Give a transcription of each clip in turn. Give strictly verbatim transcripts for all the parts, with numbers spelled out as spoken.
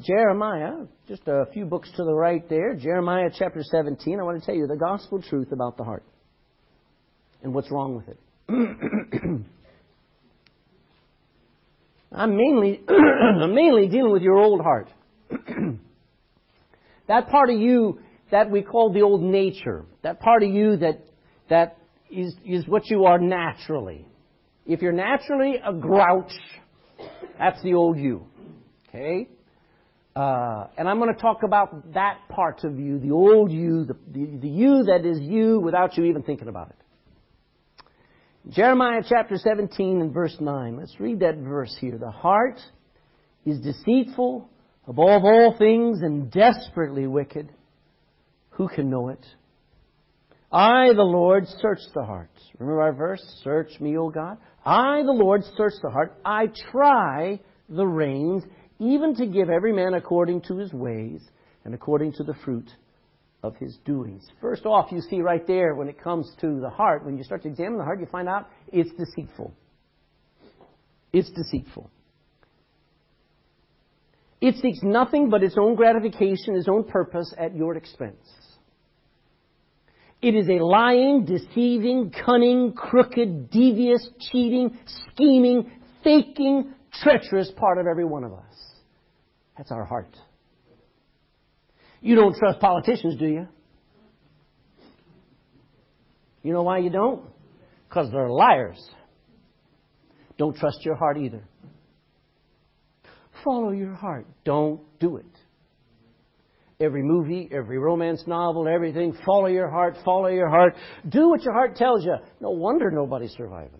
Jeremiah, just a few books to the right there, Jeremiah chapter seventeen. I want to tell you the gospel truth about the heart and what's wrong with it. I'm mainly, I'm mainly dealing with your old heart. That part of you that we call the old nature. That part of you that that is, is what you are naturally. If you're naturally a grouch, that's the old you. Okay? Uh, and I'm going to talk about that part of you, the old you, the, the, the you that is you without you even thinking about it. Jeremiah chapter seventeen and verse nine. Let's read that verse here. The heart is deceitful above all things and desperately wicked. Who can know it? I, the Lord, search the heart. Remember our verse? Search me, O God. I, the Lord, search the heart. I try the reins, even to give every man according to his ways and according to the fruit of his doings. First off, you see right there when it comes to the heart, when you start to examine the heart, you find out it's deceitful. It's deceitful. It seeks nothing but its own gratification, its own purpose at your expense. It is a lying, deceiving, cunning, crooked, devious, cheating, scheming, faking, treacherous part of every one of us. That's our heart. You don't trust politicians, do you? You know why you don't? Because they're liars. Don't trust your heart either. Follow your heart. Don't do it. Every movie, every romance novel, everything, follow your heart, follow your heart. Do what your heart tells you. No wonder nobody's surviving.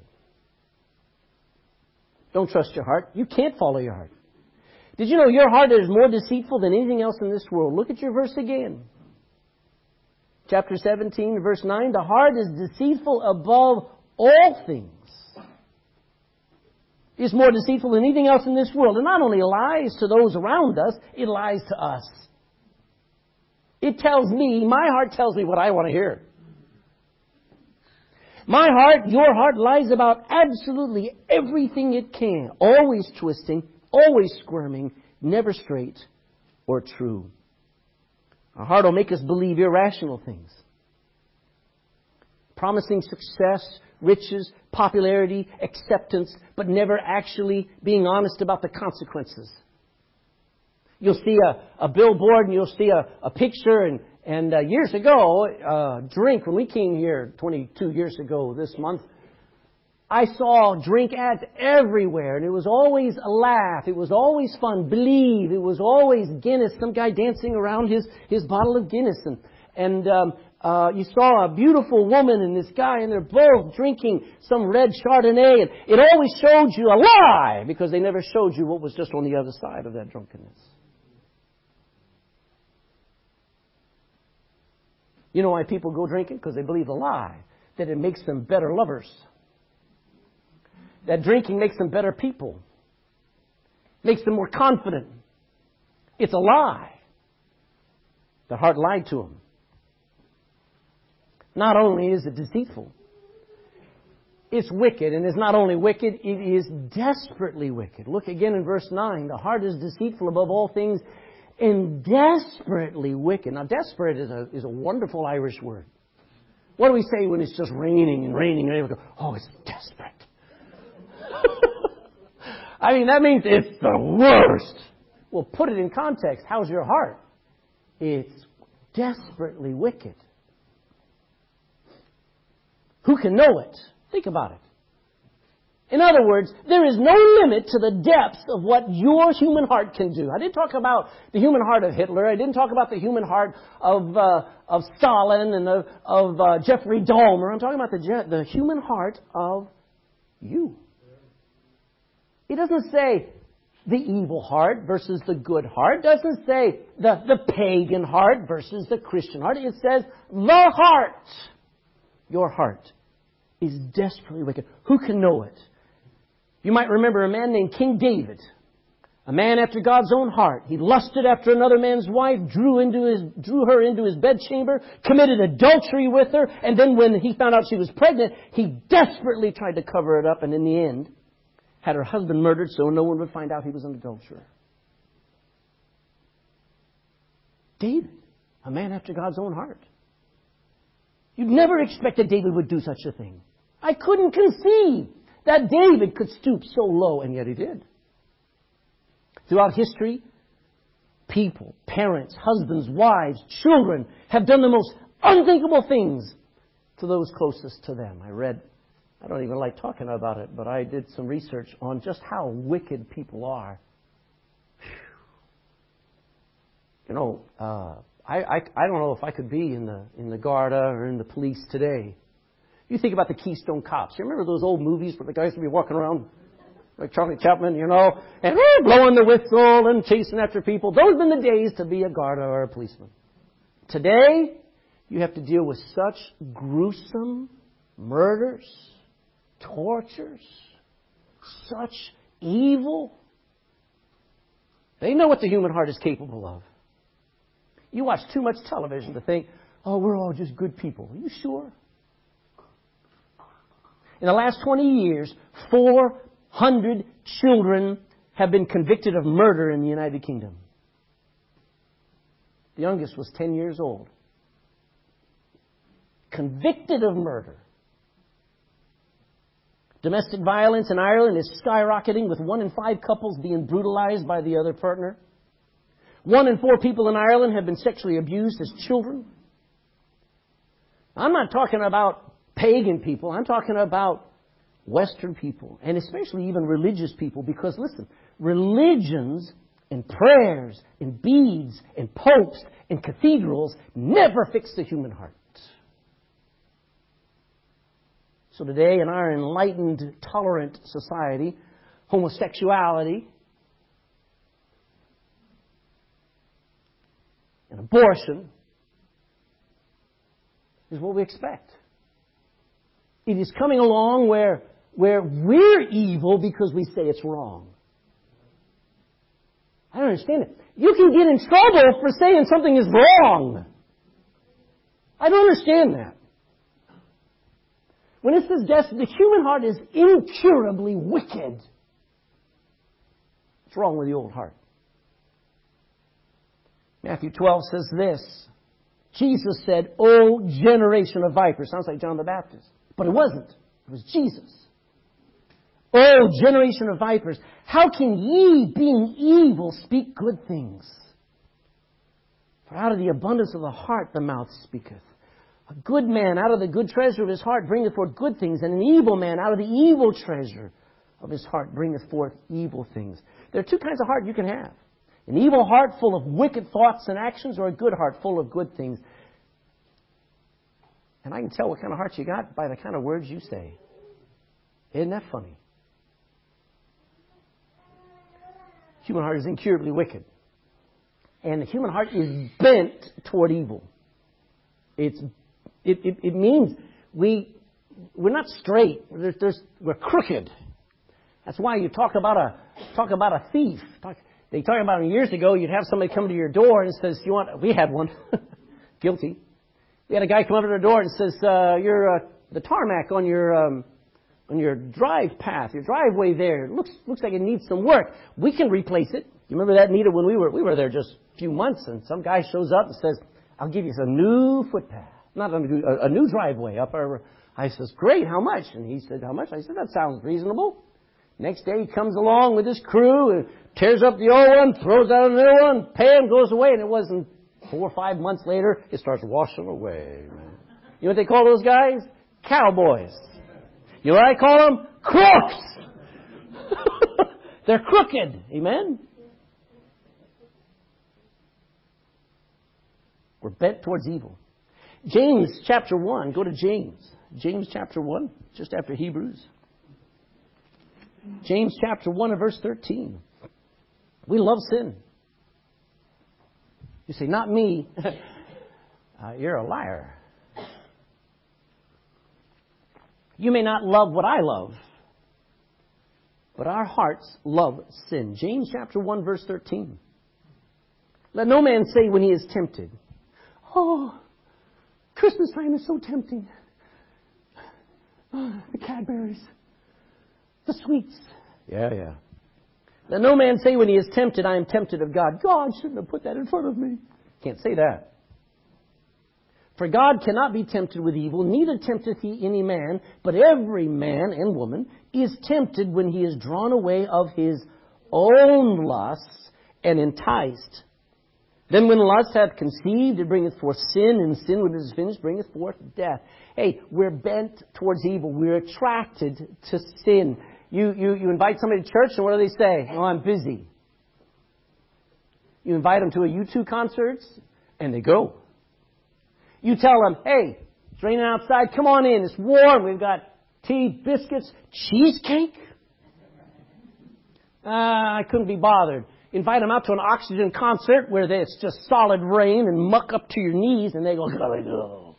Don't trust your heart. You can't follow your heart. Did you know your heart is more deceitful than anything else in this world? Look at your verse again. Chapter seventeen, verse nine. The heart is deceitful above all things. It's more deceitful than anything else in this world. It not only lies to those around us, it lies to us. It tells me, my heart tells me what I want to hear. My heart, your heart lies about absolutely everything it can. Always twisting, always squirming, never straight or true. Our heart will make us believe irrational things. Promising success, riches, popularity, acceptance, but never actually being honest about the consequences. You'll see a, a billboard and you'll see a, a picture. And, and uh, years ago, uh, drink, when we came here twenty-two years ago this month, I saw drink ads everywhere. And it was always a laugh. It was always fun. Believe. It was always Guinness. Some guy dancing around his, his bottle of Guinness. And, and um, uh, you saw a beautiful woman and this guy, and they're both drinking some red Chardonnay. And it always showed you a lie because they never showed you what was just on the other side of that drunkenness. You know why people go drinking? Because they believe a lie. That it makes them better lovers. That drinking makes them better people. Makes them more confident. It's a lie. The heart lied to them. Not only is it deceitful, it's wicked. And it's not only wicked, it is desperately wicked. Look again in verse nine. The heart is deceitful above all things and desperately wicked. Now, desperate is a, is a wonderful Irish word. What do we say when it's just raining and raining and raining? Oh, it's desperate. I mean, that means it's the worst. Well, put it in context. How's your heart? It's desperately wicked. Who can know it? Think about it. In other words, there is no limit to the depths of what your human heart can do. I didn't talk about the human heart of Hitler. I didn't talk about the human heart of uh, of Stalin and of, of uh, Jeffrey Dahmer. I'm talking about the the human heart of you. It doesn't say the evil heart versus the good heart. It doesn't say the, the pagan heart versus the Christian heart. It says the heart. Your heart is desperately wicked. Who can know it? You might remember a man named King David, a man after God's own heart. He lusted after another man's wife, drew into his, drew her into his bedchamber, committed adultery with her, and then when he found out she was pregnant, he desperately tried to cover it up, and in the end, had her husband murdered so no one would find out he was an adulterer. David, a man after God's own heart. You'd never expect that David would do such a thing. I couldn't conceive that David could stoop so low, and yet he did. Throughout history, people, parents, husbands, wives, children have done the most unthinkable things to those closest to them. I read, I don't even like talking about it, but I did some research on just how wicked people are. Whew. You know, uh, I, I I don't know if I could be in the in the Garda or in the police today. You think about the Keystone Cops. You remember those old movies where the guys would be walking around like Charlie Chaplin, you know, and eh, blowing the whistle and chasing after people. Those have been the days to be a Garda or a policeman. Today, you have to deal with such gruesome murders, tortures, such evil. They know what the human heart is capable of. You watch too much television to think, oh, we're all just good people. Are you sure? In the last twenty years, four hundred children have been convicted of murder in the United Kingdom. The youngest was ten years old. Convicted of murder. Domestic violence in Ireland is skyrocketing, with one in five couples being brutalized by the other partner. One in four people in Ireland have been sexually abused as children. I'm not talking about pagan people. I'm talking about Western people, and especially even religious people, because listen, religions and prayers and beads and popes and cathedrals never fix the human heart. So today, in our enlightened, tolerant society, homosexuality and abortion is what we expect. It is coming along where, where we're evil because we say it's wrong. I don't understand it. You can get in trouble for saying something is wrong. I don't understand that. When it says death, the human heart is incurably wicked. What's wrong with the old heart? Matthew twelve says this. Jesus said, "O generation of vipers." Sounds like John the Baptist. But it wasn't. It was Jesus. "O generation of vipers, how can ye, being evil, speak good things? For out of the abundance of the heart the mouth speaketh. A good man out of the good treasure of his heart bringeth forth good things, and an evil man out of the evil treasure of his heart bringeth forth evil things." There are two kinds of heart you can have. An evil heart full of wicked thoughts and actions, or a good heart full of good things. And I can tell what kind of heart you got by the kind of words you say. Isn't that funny? Human heart is incurably wicked. And the human heart is bent toward evil. It's It, it, it means we, we're not straight. There's, there's, we're crooked. That's why you talk about a, talk about a thief. Talk, they talk about it years ago, you'd have somebody come to your door and says, "You want," we had one. Guilty. We had a guy come up to the door and says, uh, you're, uh, the tarmac on your, um, on your drive path, your driveway there, it looks, looks like it needs some work. We can replace it. You remember that, Nita, when we were, we were there just a few months, and some guy shows up and says, "I'll give you some new footpath." Not a new, a new driveway up our... I says, "Great, how much?" And he said, "How much?" I said, "That sounds reasonable." Next day he comes along with his crew and tears up the old one, throws out a new one, pay him, goes away. And it wasn't four or five months later, it starts washing away. You know what they call those guys? Cowboys. You know what I call them? Crooks. They're crooked. Amen? We're bent towards evil. James chapter one. Go to James. James chapter one, just after Hebrews. James chapter one and verse thirteen. We love sin. You say, "Not me." uh, you're a liar. You may not love what I love, but our hearts love sin. James chapter one verse thirteen. "Let no man say when he is tempted, 'Oh, Christmas time is so tempting. Oh, the Cadburys, the sweets.'" Yeah, yeah. "Let no man say when he is tempted, 'I am tempted of God.' God shouldn't have put that in front of me. Can't say that. For God cannot be tempted with evil, neither tempteth he any man, but every man and woman is tempted when he is drawn away of his own lusts and enticed. Then when lust hath conceived, it bringeth forth sin, and sin, when it is finished, bringeth forth death. Hey, we're bent towards evil. We're attracted to sin. You, you, you invite somebody to church, and what do they say? Oh, I'm busy. You invite them to a U two concert, and they go. You tell them, hey, it's raining outside. Come on in. It's warm. We've got tea, biscuits, cheesecake. Ah, I couldn't be bothered. Invite them out to an oxygen concert where it's just solid rain and muck up to your knees, and they go, oh.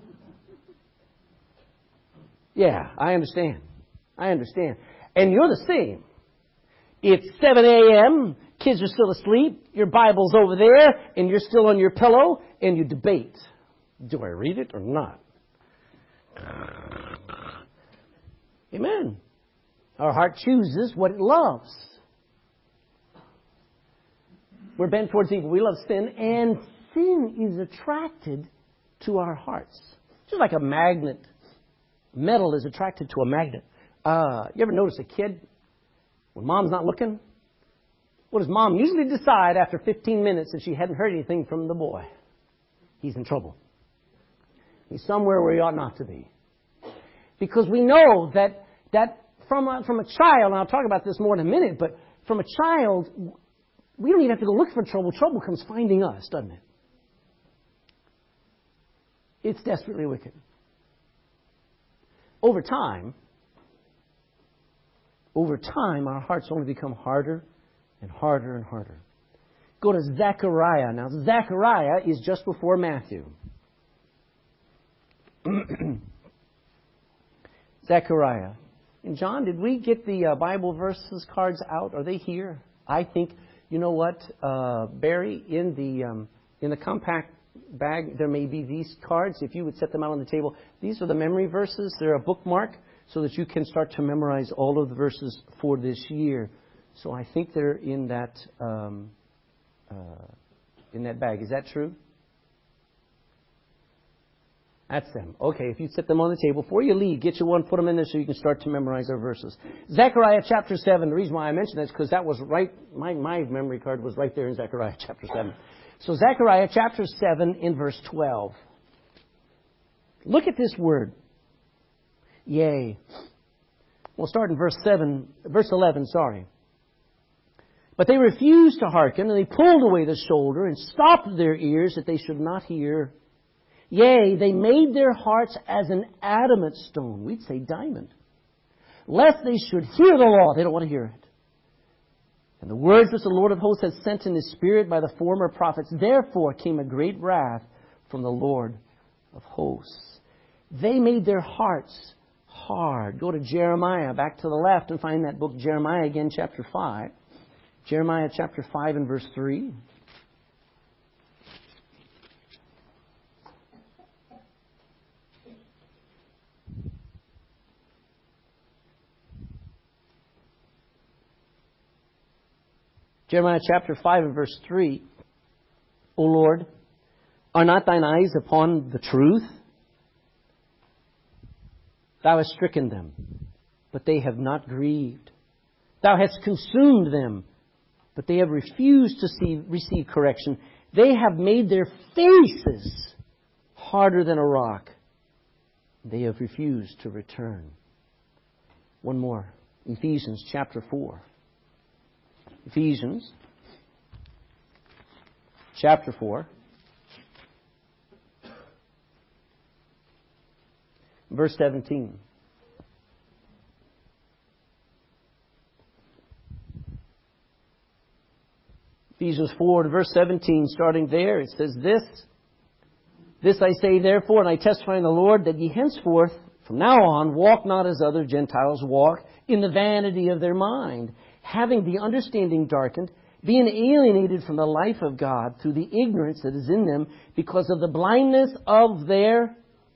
Yeah, I understand. I understand. And you're the same. It's seven a.m., kids are still asleep, your Bible's over there, and you're still on your pillow, and you debate. Do I read it or not? Amen. Our heart chooses what it loves. We're bent towards evil. We love sin, and sin is attracted to our hearts. Just like a magnet. Metal is attracted to a magnet. Uh, you ever notice a kid, when mom's not looking? What does mom usually decide after fifteen minutes if she hadn't heard anything from the boy? He's in trouble. He's somewhere where he ought not to be. Because we know that that from a, from a child, and I'll talk about this more in a minute, but from a child, we don't even have to go look for trouble. Trouble comes finding us, doesn't it? It's desperately wicked. Over time, over time, our hearts only become harder and harder and harder. Go to Zechariah. Now, Zechariah is just before Matthew. Zechariah. And John, did we get the uh, Bible verses cards out? Are they here? I think, you know what, uh, Barry, in the um, in the compact bag, there may be these cards. If you would set them out on the table. These are the memory verses. They're a bookmark so that you can start to memorize all of the verses for this year. So I think they're in that um, uh, in that bag. Is that true? That's them. Okay, if you set them on the table, before you leave, get you one, put them in there so you can start to memorize our verses. Zechariah chapter seven, the reason why I mentioned that is because that was right, my, my memory card was right there in Zechariah chapter seven. So Zechariah chapter seven in verse twelve. Look at this word. Yea. We'll start in verse seven, verse eleven, sorry. But they refused to hearken, and they pulled away the shoulder and stopped their ears that they should not hear. Yea, they made their hearts as an adamant stone. We'd say diamond. Lest they should hear the law. They don't want to hear it. And the words which the Lord of hosts has sent in His Spirit by the former prophets. Therefore came a great wrath from the Lord of hosts. They made their hearts hard. Go to Jeremiah, back to the left, and find that book, Jeremiah again, chapter five. Jeremiah chapter five and verse three. Jeremiah chapter five and verse three. O Lord, are not thine eyes upon the truth? Thou hast stricken them, but they have not grieved. Thou hast consumed them, but they have refused to see, receive correction. They have made their faces harder than a rock. They have refused to return. One more. Ephesians chapter four. Ephesians chapter four. Verse seventeen. Ephesians four, verse seventeen, starting there, it says this. This I say therefore, and I testify in the Lord, that ye henceforth, from now on, walk not as other Gentiles walk, in the vanity of their mind, having the understanding darkened, being alienated from the life of God through the ignorance that is in them, because of the blindness of their,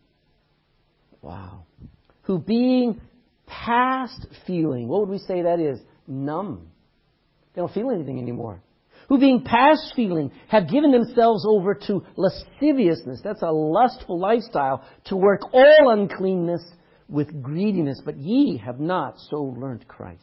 wow, who being past feeling, what would we say that is? Numb. They don't feel anything anymore. who being past feeling have given themselves over to lasciviousness. That's a lustful lifestyle, to work all uncleanness with greediness. But ye have not so learned Christ.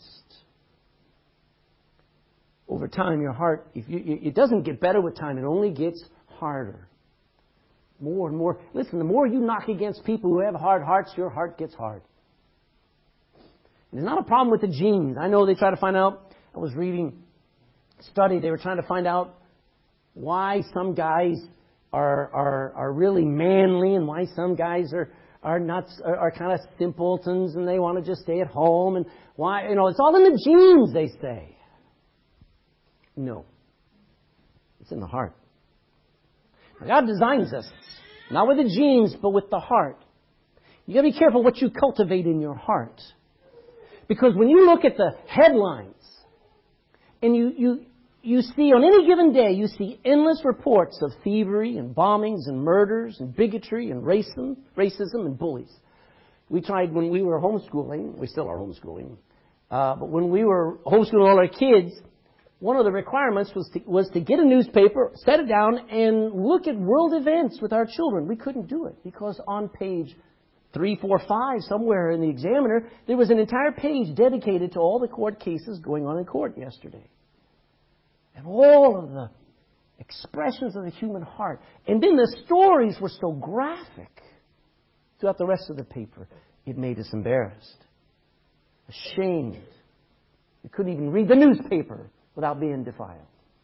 Over time, your heart, if you, it doesn't get better with time. It only gets harder. More and more. Listen, the more you knock against people who have hard hearts, your heart gets hard. There's not a problem with the genes. I know they try to find out. I was reading a study. They were trying to find out why some guys are are are really manly and why some guys are are not are, are kind of simpletons and they want to just stay at home, and why, you know, it's all in the genes, they say. No. It's in the heart. God designs us, not with the genes, but with the heart. You got to be careful what you cultivate in your heart. Because when you look at the headlines, and you, you, you see on any given day, you see endless reports of thievery and bombings and murders and bigotry and racism, racism and bullies. We tried when we were homeschooling, we still are homeschooling, uh, but when we were homeschooling all our kids, one of the requirements was to, was to get a newspaper, set it down, and look at world events with our children. We couldn't do it because on page three, four, five, somewhere in the Examiner, there was an entire page dedicated to all the court cases going on in court yesterday. And all of the expressions of the human heart. And then the stories were so graphic throughout the rest of the paper, it made us embarrassed, ashamed. We couldn't even read the newspaper without being defiled.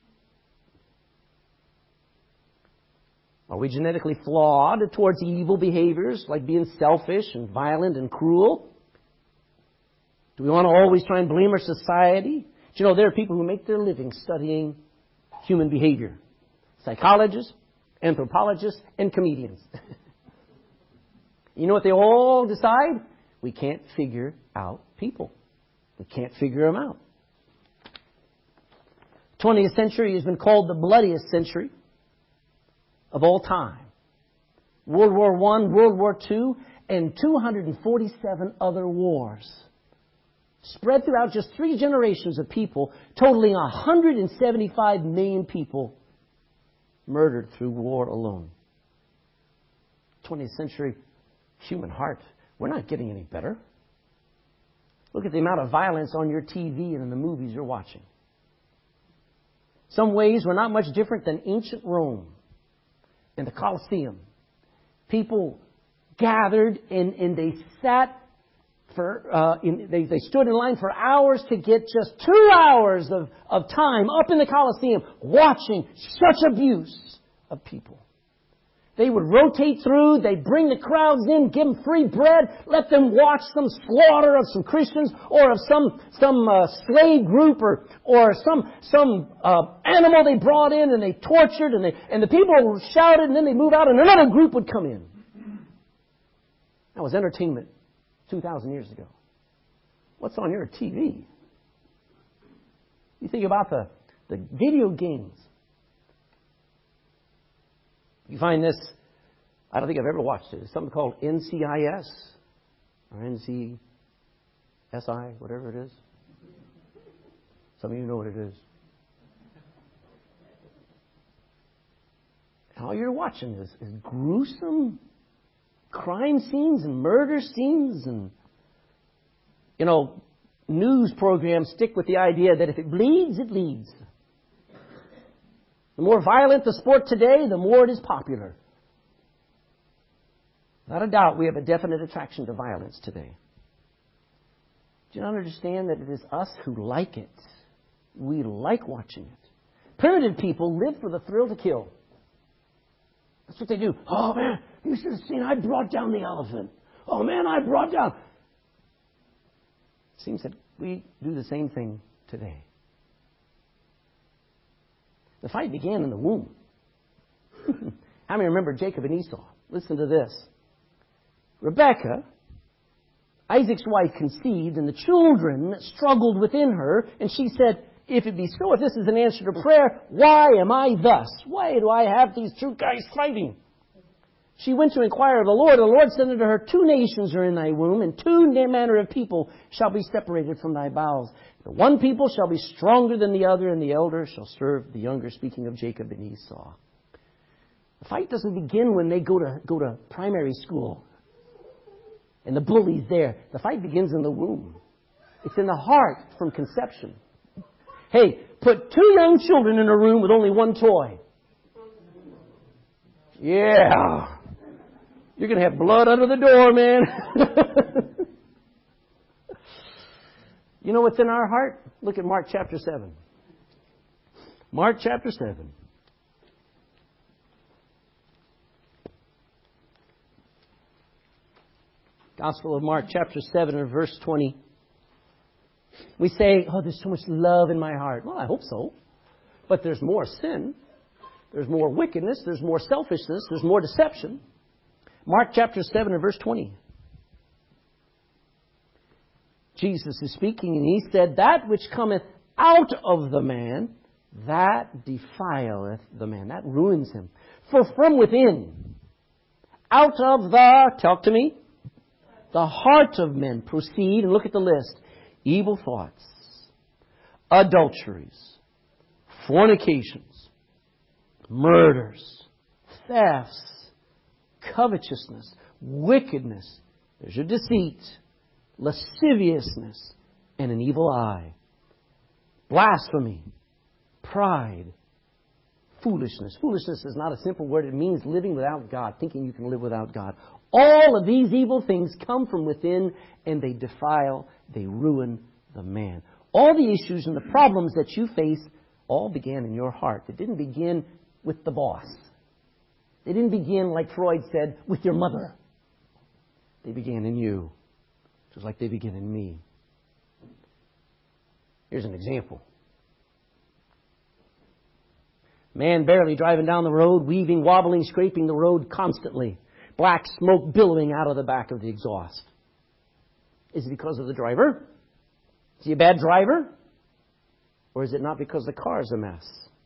Are we genetically flawed towards evil behaviors like being selfish and violent and cruel? Do we want to always try and blame our society? Do you know there are people who make their living studying human behavior? Psychologists, anthropologists, and comedians. You know what they all decide? We can't figure out people. We can't figure them out. twentieth century has been called the bloodiest century of all time. World War One, World War Two, and two hundred forty-seven other wars. Spread throughout just three generations of people, totaling one hundred seventy-five million people murdered through war alone. twentieth century human heart. We're not getting any better. Look at the amount of violence on your T V and in the movies you're watching. Some ways we're not much different than ancient Rome. In the Colosseum, people gathered and, and they sat for, uh, in, they, they stood in line for hours to get just two hours of, of time up in the Colosseum watching such abuse of people. They would rotate through, they'd bring the crowds in, give them free bread, let them watch some slaughter of some Christians or of some some uh, slave group or or some some uh, animal they brought in and they tortured and they and the people shouted and then they move out and another group would come in. That was entertainment two thousand years ago. What's on your T V? You think about the, the video games. You find this, I don't think I've ever watched it. It's something called N C I S or N C S I, whatever it is. Some of you know what it is. And all you're watching is, is gruesome crime scenes and murder scenes and, you know, news programs stick with the idea that if it bleeds, it leads. The more violent the sport today, the more it is popular. Without a doubt, we have a definite attraction to violence today. Do you not understand that it is us who like it? We like watching it. Primitive people live for the thrill to kill. That's what they do. Oh, man, you should have seen I brought down the elephant. Oh, man, I brought down... It seems that we do the same thing today. The fight began in the womb. How many remember Jacob and Esau? Listen to this. Rebekah, Isaac's wife, conceived, and the children struggled within her, and she said, if it be so, if this is an answer to prayer, why am I thus? Why do I have these two guys fighting? She went to inquire of the Lord. The Lord said unto her, two nations are in thy womb, and two manner of people shall be separated from thy bowels. The one people shall be stronger than the other, and the elder shall serve the younger, speaking of Jacob and Esau. The fight doesn't begin when they go to go to primary school and the bully's there. The fight begins in the womb. It's in the heart from conception. Hey, put two young children in a room with only one toy. Yeah. You're going to have blood under the door, man. You know what's in our heart? Look at Mark chapter seven. Mark chapter seven. Gospel of Mark chapter seven and verse twenty. We say, oh, there's so much love in my heart. Well, I hope so. But there's more sin. There's more wickedness. There's more selfishness. There's more deception. Mark chapter seven and verse twenty. Jesus is speaking and he said, that which cometh out of the man, that defileth the man. That ruins him. For from within, out of the, talk to me, the heart of men proceed, and look at the list, evil thoughts, adulteries, fornications, murders, thefts, covetousness, wickedness, there's your deceit, lasciviousness, and an evil eye, blasphemy, pride, foolishness. Foolishness is not a simple word. It means living without God, thinking you can live without God. All of these evil things come from within, and they defile, they ruin the man. All the issues and the problems that you face all began in your heart. It didn't begin with the boss. They didn't begin, like Freud said, with your mother. They began in you, just like they begin in me. Here's an example. Man barely driving down the road, weaving, wobbling, scraping the road constantly. Black smoke billowing out of the back of the exhaust. Is it because of the driver? Is he a bad driver? Or is it not because the car is a mess?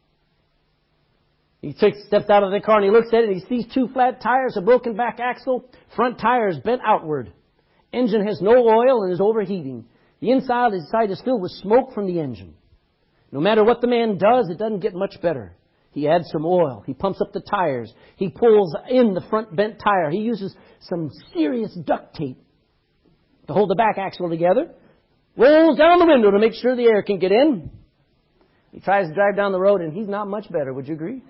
He takes, steps out of the car and he looks at it and he sees two flat tires, a broken back axle, front tire is bent outward. Engine has no oil and is overheating. The inside, inside is filled with smoke from the engine. No matter what the man does, it doesn't get much better. He adds some oil. He pumps up the tires. He pulls in the front bent tire. He uses some serious duct tape to hold the back axle together. Rolls down the window to make sure the air can get in. He tries to drive down the road and he's not much better. Would you agree?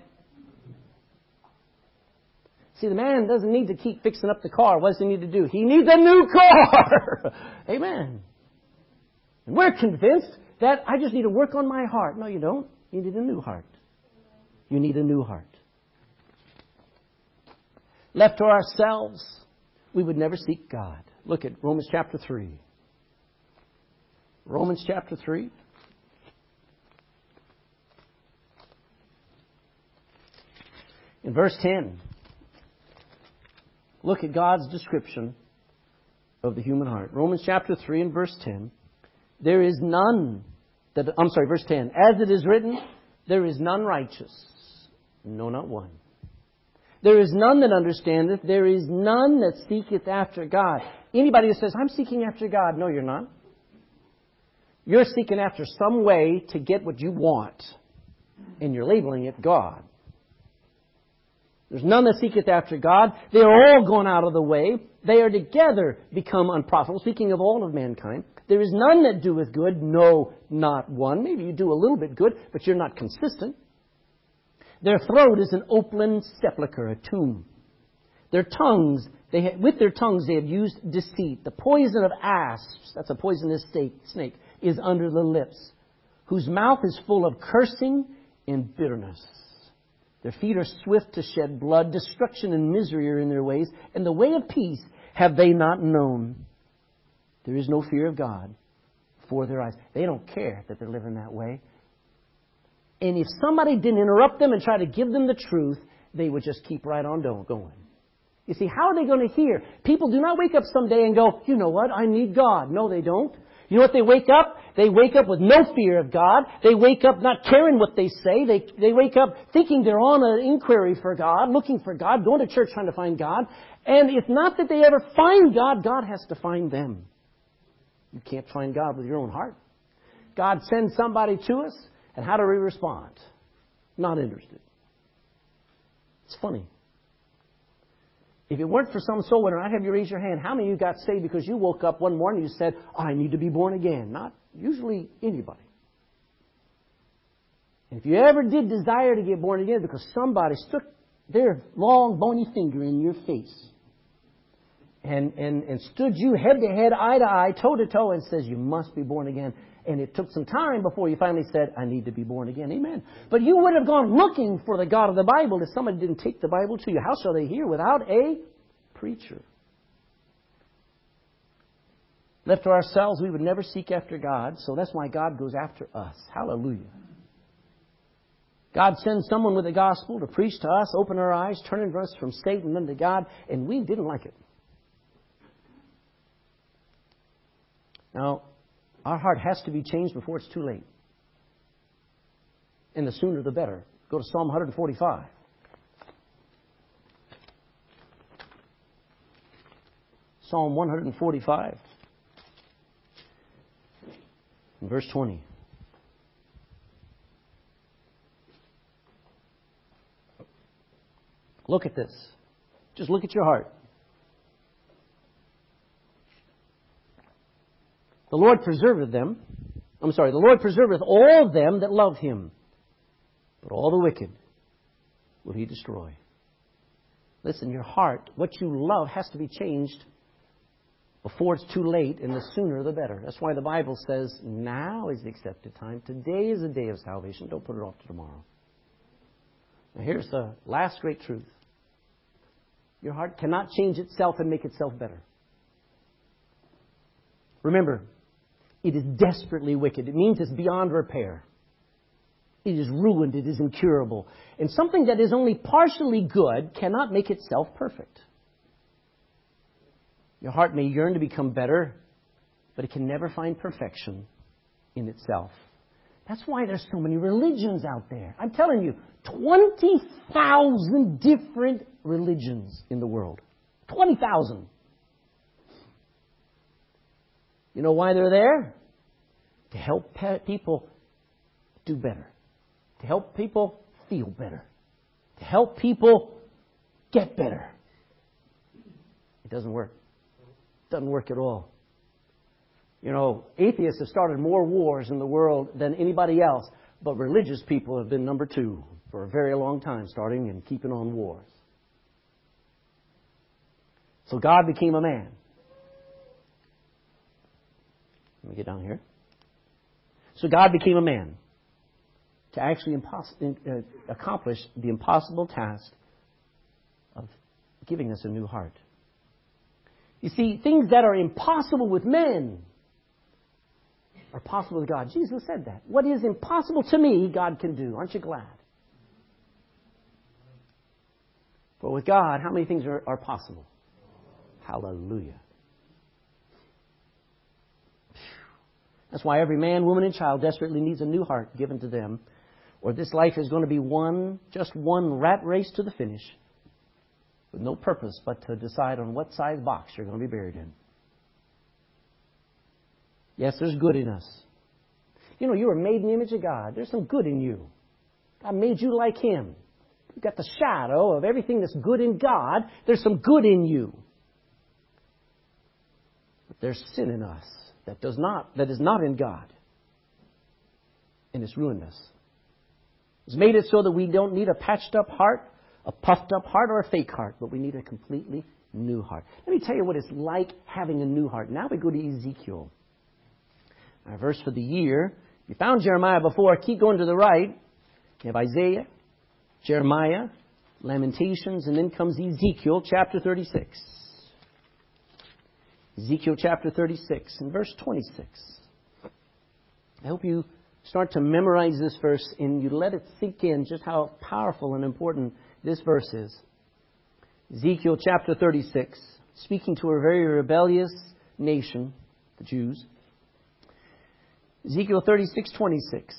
See, the man doesn't need to keep fixing up the car. What does he need to do? He needs a new car. Amen. And we're convinced that I just need to work on my heart. No, you don't. You need a new heart. You need a new heart. Left to ourselves, we would never seek God. Look at Romans chapter three. Romans chapter three. In verse ten, look at God's description of the human heart. Romans chapter three and verse ten. There is none that, I'm sorry, verse ten. As it is written, there is none righteous. No, not one. There is none that understandeth. There is none that seeketh after God. Anybody who says, I'm seeking after God. No, you're not. You're seeking after some way to get what you want. And you're labeling it God. There's none that seeketh after God. They are all gone out of the way. They are together become unprofitable. Speaking of all of mankind. There is none that doeth good. No, not one. Maybe you do a little bit good, but you're not consistent. Their throat is an open sepulchre, a tomb. Their tongues, they ha- with their tongues they have used deceit. The poison of asps, that's a poisonous snake, is under the lips, whose mouth is full of cursing and bitterness. Their feet are swift to shed blood. Destruction and misery are in their ways, and the way of peace have they not known. There is no fear of God before their eyes. They don't care that they're living that way. And if somebody didn't interrupt them and try to give them the truth, they would just keep right on going. You see, how are they going to hear? People do not wake up someday and go, you know what, I need God. No, they don't. You know what they wake up? They wake up with no fear of God. They wake up not caring what they say. They, they wake up thinking they're on an inquiry for God, looking for God, going to church trying to find God. And it's not that they ever find God. God has to find them. You can't find God with your own heart. God sends somebody to us, and how do we respond? Not interested. It's funny. If it weren't for some soul winner, I'd have you raise your hand. How many of you got saved because you woke up one morning and you said, oh, I need to be born again? Not usually anybody. And if you ever did desire to get born again because somebody stuck their long bony finger in your face and, and, and stood you head to head, eye to eye, toe to toe and says, you must be born again. And it took some time before you finally said, I need to be born again. Amen. But you would have gone looking for the God of the Bible if somebody didn't take the Bible to you. How shall they hear without a preacher? Left to ourselves, we would never seek after God. So that's why God goes after us. Hallelujah. God sends someone with the gospel to preach to us, open our eyes, turning us from Satan unto God, and we didn't like it. Now, our heart has to be changed before it's too late. And the sooner the better. Go to Psalm one forty-five. Psalm one forty-five. And verse twenty. Look at this. Just look at your heart. The Lord preserveth them. I'm sorry, the Lord preserveth all them that love Him. But all the wicked will He destroy. Listen, your heart, what you love, has to be changed before it's too late, and the sooner the better. That's why the Bible says, now is the accepted time. Today is the day of salvation. Don't put it off to tomorrow. Now here's the last great truth. Your heart cannot change itself and make itself better. Remember, it is desperately wicked. It means it's beyond repair. It is ruined. It is incurable. And something that is only partially good cannot make itself perfect. Your heart may yearn to become better, but it can never find perfection in itself. That's why there's so many religions out there. I'm telling you, twenty thousand different religions in the world. twenty thousand. You know why they're there? To help pe- people do better. To help people feel better. To help people get better. It doesn't work. It doesn't work at all. You know, atheists have started more wars in the world than anybody else, but religious people have been number two for a very long time, starting and keeping on wars. So God became a man. Let me get down here. So God became a man to actually impos- uh, accomplish the impossible task of giving us a new heart. You see, things that are impossible with men are possible with God. Jesus said that. What is impossible to me, God can do. Aren't you glad? But with God, how many things are, are possible? Hallelujah. That's why every man, woman, and child desperately needs a new heart given to them, or this life is going to be one, just one rat race to the finish, with no purpose but to decide on what size box you're going to be buried in. Yes, there's good in us. You know, you were made in the image of God. There's some good in you. God made you like Him. You've got the shadow of everything that's good in God. There's some good in you. But there's sin in us that does not, that is not in God. And it's ruined us. It's made it so that we don't need a patched up heart, a puffed up heart, or a fake heart, but we need a completely new heart. Let me tell you what it's like having a new heart. Now we go to Ezekiel. Our verse for the year. If you found Jeremiah before, keep going to the right. You have Isaiah, Jeremiah, Lamentations, and then comes Ezekiel chapter thirty-six. Ezekiel chapter thirty-six and verse twenty-six. I hope you start to memorize this verse and you let it sink in just how powerful and important this verse is. Ezekiel chapter thirty-six, speaking to a very rebellious nation, the Jews. Ezekiel thirty-six twenty-six.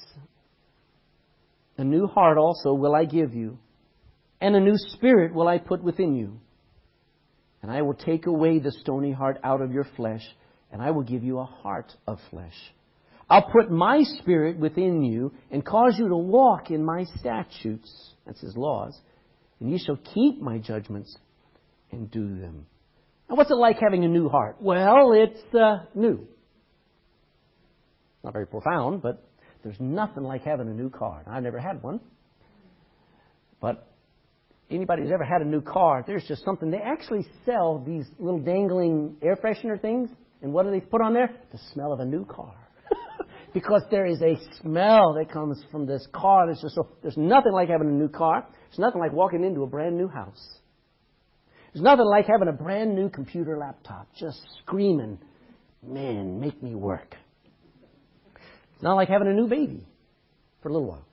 A new heart also will I give you, and a new spirit will I put within you. And I will take away the stony heart out of your flesh, and I will give you a heart of flesh. I'll put my spirit within you and cause you to walk in my statutes, that's His laws, and you shall keep my judgments and do them. Now, what's it like having a new heart? Well, it's uh, new. Not very profound, but there's nothing like having a new car. Now, I've never had one, but anybody who's ever had a new car, there's just something. They actually sell these little dangling air freshener things, and what do they put on there? The smell of a new car. Because there is a smell that comes from this car that's just so, there's nothing like having a new car. There's nothing like walking into a brand new house. There's nothing like having a brand new computer laptop just screaming, man, make me work. It's not like having a new baby for a little while.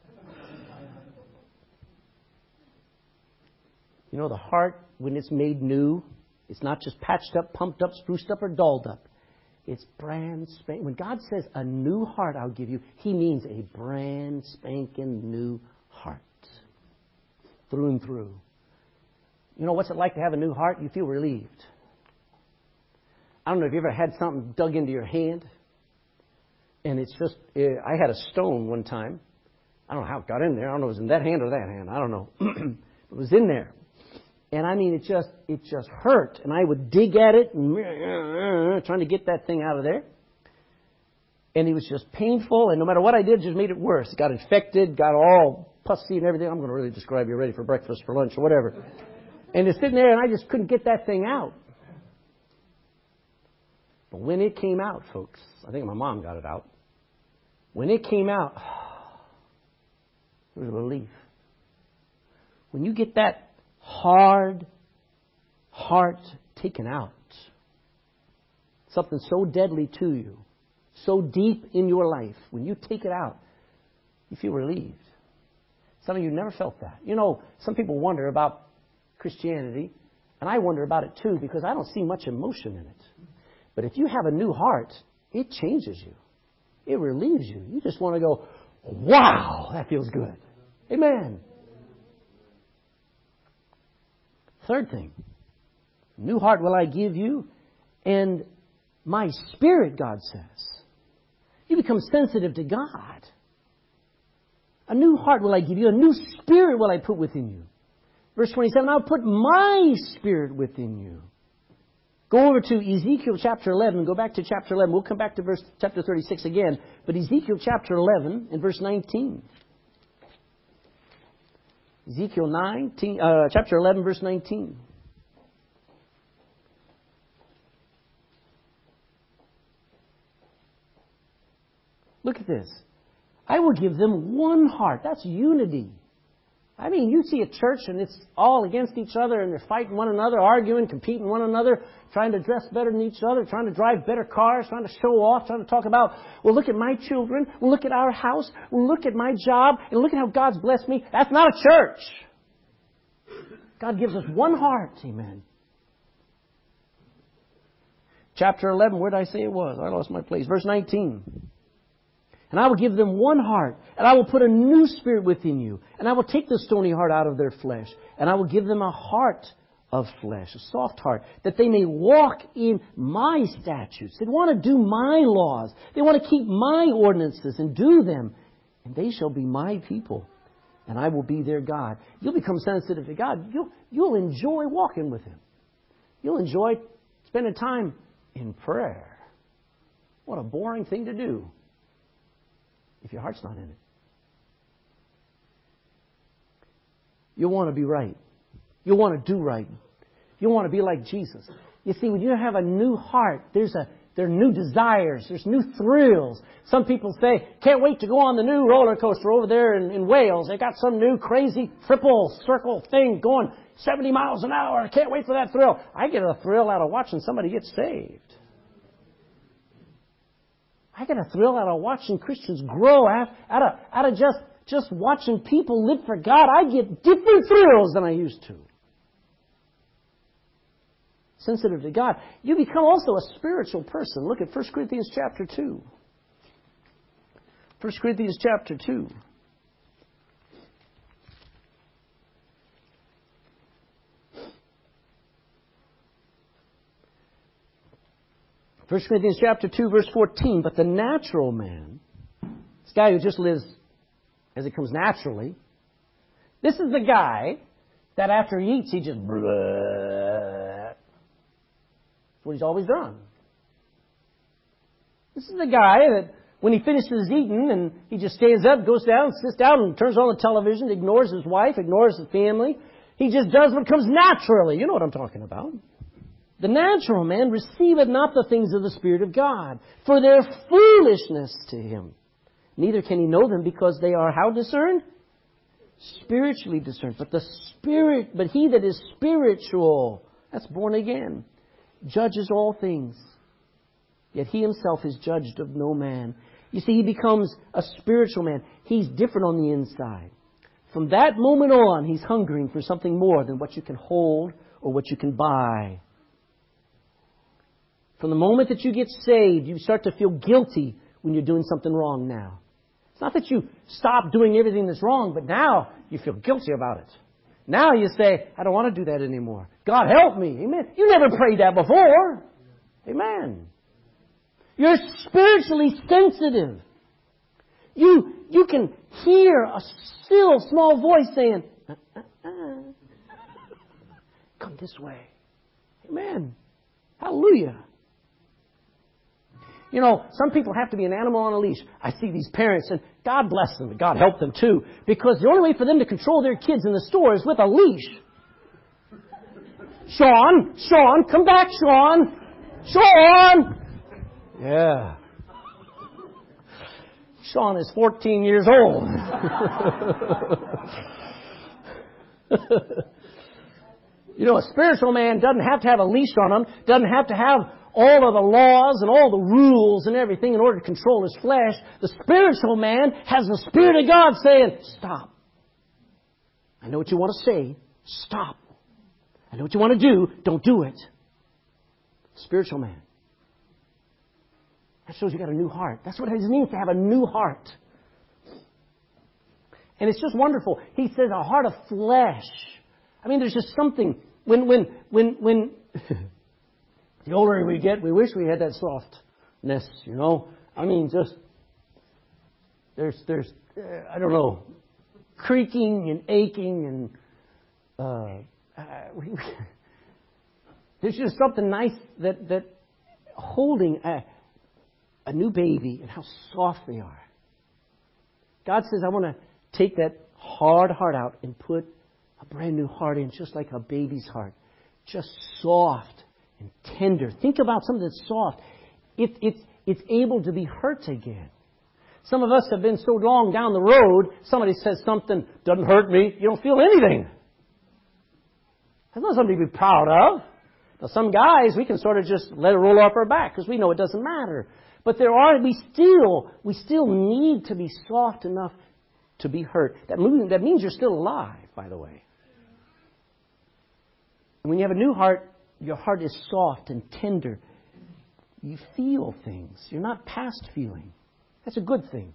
You know, the heart, when it's made new, it's not just patched up, pumped up, spruced up, or dolled up. It's brand spanking. When God says a new heart I'll give you, He means a brand spanking new heart. Through and through. You know what's it like to have a new heart? You feel relieved. I don't know if you ever had something dug into your hand. And it's just, I had a stone one time. I don't know how it got in there. I don't know if it was in that hand or that hand. I don't know. It was in there. And I mean, it just, it just hurt. And I would dig at it and uh, trying to get that thing out of there. And it was just painful. And no matter what I did, it just made it worse. It got infected, got all pussy and everything. I'm going to really describe you ready for breakfast, for lunch, or whatever. And it's sitting there and I just couldn't get that thing out. But when it came out, folks, I think my mom got it out. When it came out, it was a relief. When you get that hard heart taken out, something so deadly to you, so deep in your life, when you take it out, you feel relieved. Some of you never felt that. You know, some people wonder about Christianity, and I wonder about it too, because I don't see much emotion in it. But if you have a new heart, it changes you. It relieves you. You just want to go, wow, that feels good. Amen. Third thing, new heart will I give you, and my spirit, God says. You become sensitive to God. A new heart will I give you, a new spirit will I put within you. Verse twenty-seven, I'll put my spirit within you. Go over to Ezekiel chapter eleven, go back to chapter eleven. We'll come back to verse chapter thirty-six again, but Ezekiel chapter eleven and verse nineteen. Ezekiel nineteen, uh, chapter eleven, verse nineteen. Look at this. I will give them one heart. That's unity. I mean, you see a church and it's all against each other and they're fighting one another, arguing, competing one another, trying to dress better than each other, trying to drive better cars, trying to show off, trying to talk about, well, look at my children, well, look at our house, well, look at my job, and look at how God's blessed me. That's not a church. God gives us one heart. Amen. Chapter eleven, where did I say it was? I lost my place. Verse nineteen. And I will give them one heart, and I will put a new spirit within you, and I will take the stony heart out of their flesh, and I will give them a heart of flesh, a soft heart, that they may walk in my statutes. They want to do my laws. They want to keep my ordinances and do them, and they shall be my people, and I will be their God. You'll become sensitive to God. You'll, you'll enjoy walking with Him. You'll enjoy spending time in prayer. What a boring thing to do if your heart's not in it. You'll want to be right. You'll want to do right. You'll want to be like Jesus. You see, when you have a new heart, there's a there are new desires. There's new thrills. Some people say, can't wait to go on the new roller coaster over there in, in Wales. They got some new crazy triple circle thing going seventy miles an hour. I can't wait for that thrill. I get a thrill out of watching somebody get saved. I get a thrill out of watching Christians grow, out, out of, out of just, just watching people live for God. I get different thrills than I used to. Sensitive to God. You become also a spiritual person. Look at First Corinthians chapter two. First Corinthians chapter two. First Corinthians chapter two, verse fourteen. But the natural man, this guy who just lives as it comes naturally, this is the guy that after he eats, he just... That's what he's always done. This is the guy that when he finishes eating and he just stands up, goes down, sits down and turns on the television, ignores his wife, ignores his family. He just does what comes naturally. You know what I'm talking about. The natural man receiveth not the things of the Spirit of God, for their foolishness to him. Neither can he know them because they are how discerned? Spiritually discerned. But the Spirit, but he that is spiritual, that's born again, judges all things. Yet he himself is judged of no man. You see, he becomes a spiritual man. He's different on the inside. From that moment on, he's hungering for something more than what you can hold or what you can buy. From the moment that you get saved, you start to feel guilty when you're doing something wrong now. It's not that you stop doing everything that's wrong, but now you feel guilty about it. Now you say, I don't want to do that anymore. God help me. Amen. You never prayed that before. Amen. You're spiritually sensitive. You, you can hear a still small voice saying, uh, uh, uh. Come this way. Amen. Hallelujah. You know, some people have to be an animal on a leash. I see these parents, and God bless them, but God help them too, because the only way for them to control their kids in the store is with a leash. Sean, Sean, come back, Sean. Sean! Yeah. Sean is fourteen years old. You know, a spiritual man doesn't have to have a leash on him, doesn't have to have all of the laws and all the rules and everything in order to control his flesh. The spiritual man has the Spirit of God saying, stop. I know what you want to say. Stop. I know what you want to do. Don't do it. Spiritual man. That shows you got a new heart. That's what it means to have a new heart. And it's just wonderful. He says a heart of flesh. I mean, there's just something. When, when, when, when... The older we get, we wish we had that softness, you know. I mean, just, there's, there's, uh, I don't know, creaking and aching and, uh, uh we, we, there's just something nice that, that holding a, a new baby and how soft they are. God says, I want to take that hard heart out and put a brand new heart in, just like a baby's heart. Just soft and tender. Think about something that's soft. It, it's, it's able to be hurt again. Some of us have been so long down the road, somebody says something, doesn't hurt me, you don't feel anything. That's not something to be proud of. Now some guys, we can sort of just let it roll off our back because we know it doesn't matter. But there are, we still, we still need to be soft enough to be hurt. That means, that means you're still alive, by the way. And when you have a new heart, your heart is soft and tender. You feel things. You're not past feeling. That's a good thing.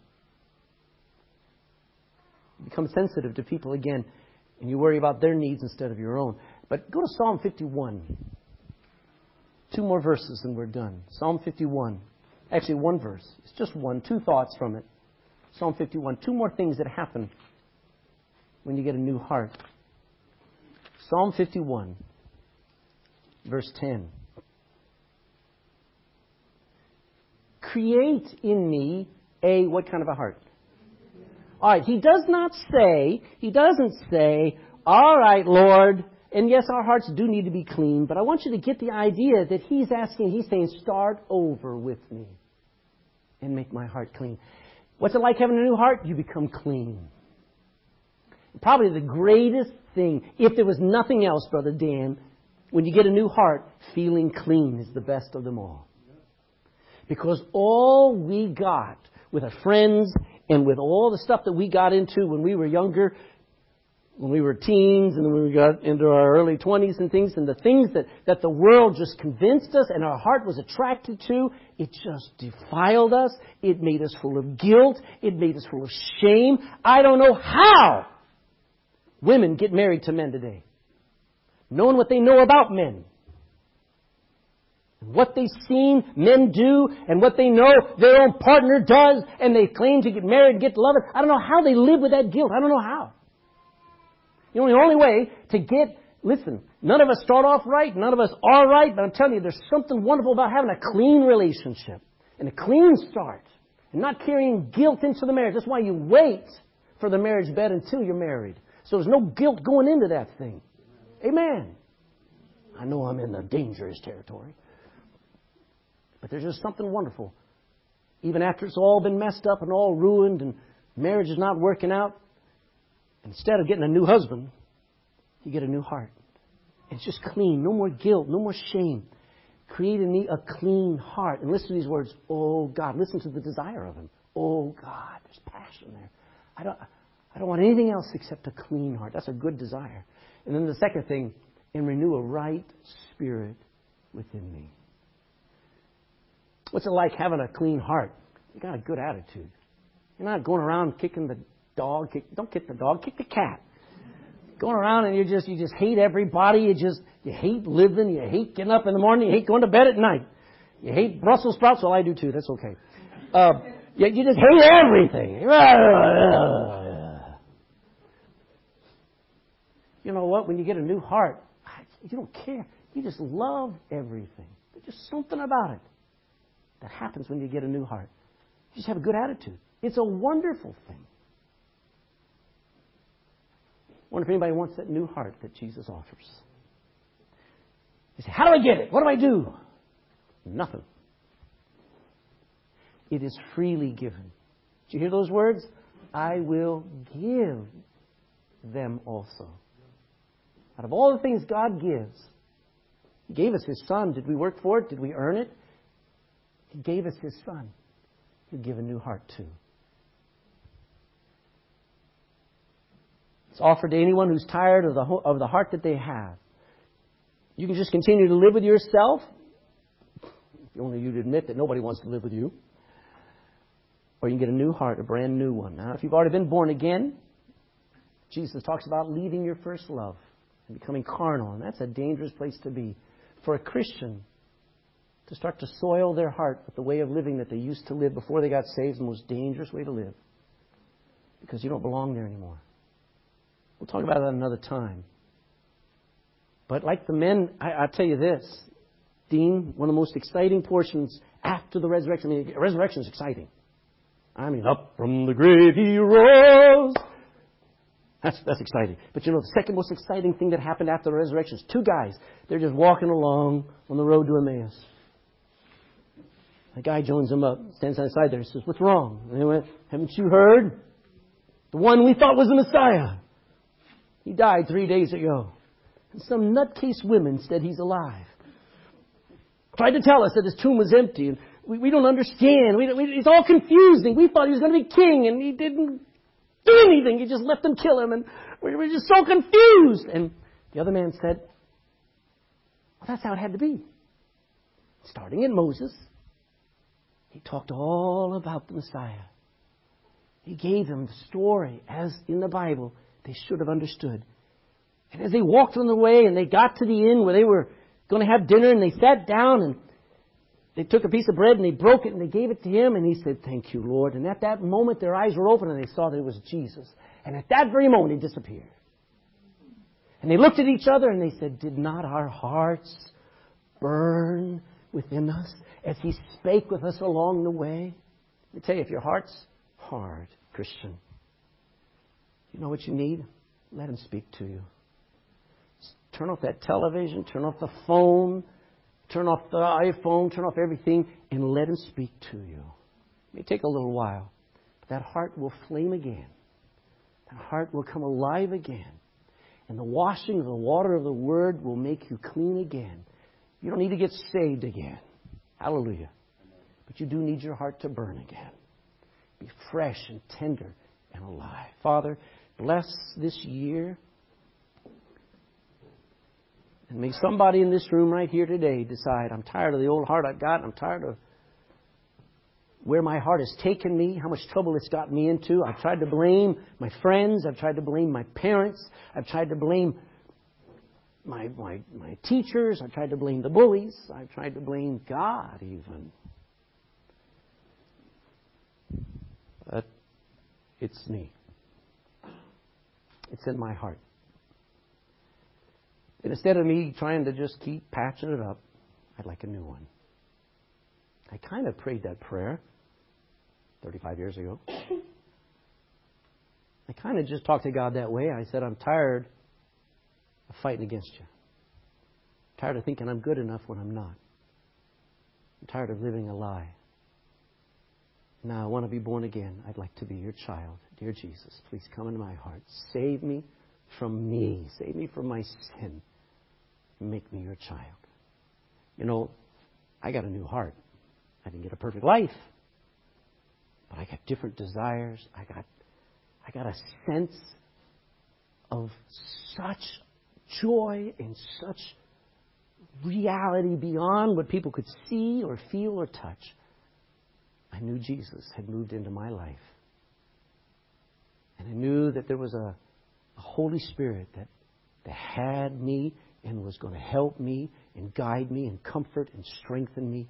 You become sensitive to people again, and you worry about their needs instead of your own. But go to Psalm fifty-one. Two more verses and we're done. Psalm fifty-one. Actually, one verse. It's just one. Two thoughts from it. Psalm fifty-one. Two more things that happen when you get a new heart. Psalm fifty-one. Verse ten. Create in me a, what kind of a heart? All right, he does not say, he doesn't say, all right, Lord, and yes, our hearts do need to be clean, but I want you to get the idea that he's asking, he's saying, start over with me and make my heart clean. What's it like having a new heart? You become clean. Probably the greatest thing, if there was nothing else, Brother Dan, when you get a new heart, feeling clean is the best of them all. Because all we got with our friends and with all the stuff that we got into when we were younger, when we were teens and when we got into our early twenties and things, and the things that, that the world just convinced us and our heart was attracted to, it just defiled us. It made us full of guilt. It made us full of shame. I don't know how women get married to men today. Knowing what they know about men. What they've seen men do and what they know their own partner does, and they claim to get married and get loved. I don't know how they live with that guilt. I don't know how. You know, the only way to get, listen, none of us start off right, none of us are right, but I'm telling you, there's something wonderful about having a clean relationship and a clean start and not carrying guilt into the marriage. That's why you wait for the marriage bed until you're married. So there's no guilt going into that thing. Amen. I know I'm in the dangerous territory. But there's just something wonderful. Even after it's all been messed up and all ruined and marriage is not working out, instead of getting a new husband, you get a new heart. And it's just clean. No more guilt. No more shame. Create in me a clean heart. And listen to these words. Oh, God. Listen to the desire of Him. Oh, God. There's passion there. I don't, I don't want anything else except a clean heart. That's a good desire. And then the second thing, and renew a right spirit within me. What's it like having a clean heart? You got a good attitude. You're not going around kicking the dog. Kick, don't kick the dog. Kick the cat. Going around and you just you just hate everybody. You just you hate living. You hate getting up in the morning. You hate going to bed at night. You hate Brussels sprouts. Well, I do too. That's okay. Uh, you, you just hate everything. You know what? When you get a new heart, you don't care. You just love everything. There's just something about it that happens when you get a new heart. You just have a good attitude. It's a wonderful thing. I wonder if anybody wants that new heart that Jesus offers. You say, how do I get it? What do I do? Nothing. It is freely given. Did you hear those words? I will give them also. Out of all the things God gives, He gave us His Son. Did we work for it? Did we earn it? He gave us His Son. He'll give a new heart too. It's offered to anyone who's tired of the of the heart that they have. You can just continue to live with yourself. If only you'd admit that nobody wants to live with you. Or you can get a new heart, a brand new one. Now, if you've already been born again, Jesus talks about leaving your first love and becoming carnal. And that's a dangerous place to be. For a Christian to start to soil their heart with the way of living that they used to live before they got saved is the most dangerous way to live. Because you don't belong there anymore. We'll talk about that another time. But like the men, I, I'll tell you this, Dean, one of the most exciting portions after the resurrection, I mean, resurrection is exciting. I mean, up from the grave He rose. That's, that's exciting. But you know, the second most exciting thing that happened after the resurrection is two guys. They're just walking along on the road to Emmaus. A guy joins them up, stands outside there and says, what's wrong? And they went, haven't you heard? The one we thought was the Messiah. He died three days ago. And some nutcase women said he's alive. Tried to tell us that his tomb was empty. And we, we don't understand. We, we, it's all confusing. We thought he was going to be king and he didn't do anything. He just let them kill him. And we were just so confused. And the other man said, well, that's how it had to be. Starting in Moses, he talked all about the Messiah. He gave them the story as in the Bible they should have understood. And as they walked on the way and they got to the inn where they were going to have dinner and they sat down and they took a piece of bread and they broke it and they gave it to him and he said, thank you, Lord. And at that moment their eyes were open and they saw that it was Jesus. And at that very moment he disappeared. And they looked at each other and they said, did not our hearts burn within us as He spake with us along the way? Let me tell you, if your heart's hard, Christian, you know what you need? Let Him speak to you. Turn off that television, turn off the phone, turn off the iPhone, turn off everything, and let Him speak to you. It may take a little while, but that heart will flame again. That heart will come alive again. And the washing of the water of the Word will make you clean again. You don't need to get saved again. Hallelujah. But you do need your heart to burn again. Be fresh and tender and alive. Father, bless this year. And may somebody in this room right here today decide, I'm tired of the old heart I've got. I'm tired of where my heart has taken me, how much trouble it's gotten me into. I've tried to blame my friends. I've tried to blame my parents. I've tried to blame my, my, my teachers. I've tried to blame the bullies. I've tried to blame God even. But it's me. It's in my heart. And instead of me trying to just keep patching it up, I'd like a new one. I kind of prayed that prayer thirty-five years ago. I kind of just talked to God that way. I said, I'm tired of fighting against you. I'm tired of thinking I'm good enough when I'm not. I'm tired of living a lie. Now I want to be born again. I'd like to be your child. Dear Jesus, please come into my heart. Save me from me. Save me from my sin. Make me your child. You know, I got a new heart. I didn't get a perfect life. But I got different desires. I got I got a sense of such joy and such reality beyond what people could see or feel or touch. I knew Jesus had moved into my life. And I knew that there was a, a Holy Spirit that, that had me and was going to help me and guide me and comfort and strengthen me.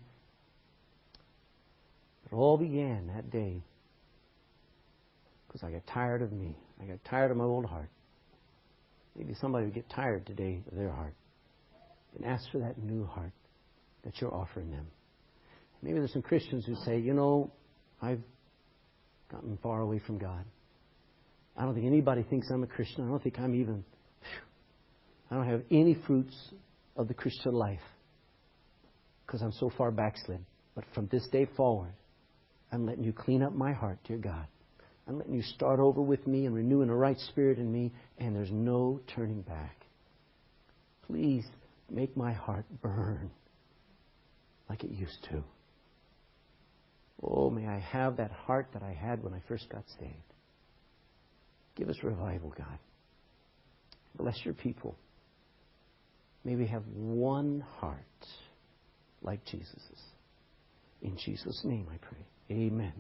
It all began that day because I got tired of me. I got tired of my old heart. Maybe somebody would get tired today of their heart and ask for that new heart that you're offering them. Maybe there's some Christians who say, you know, I've gotten far away from God. I don't think anybody thinks I'm a Christian. I don't think I'm even, I don't have any fruits of the Christian life because I'm so far backslid. But from this day forward, I'm letting you clean up my heart, dear God. I'm letting you start over with me and renewing a right spirit in me, and there's no turning back. Please make my heart burn like it used to. Oh, may I have that heart that I had when I first got saved. Give us revival, God. Bless your people. May we have one heart like Jesus's. In Jesus' name I pray. Amen.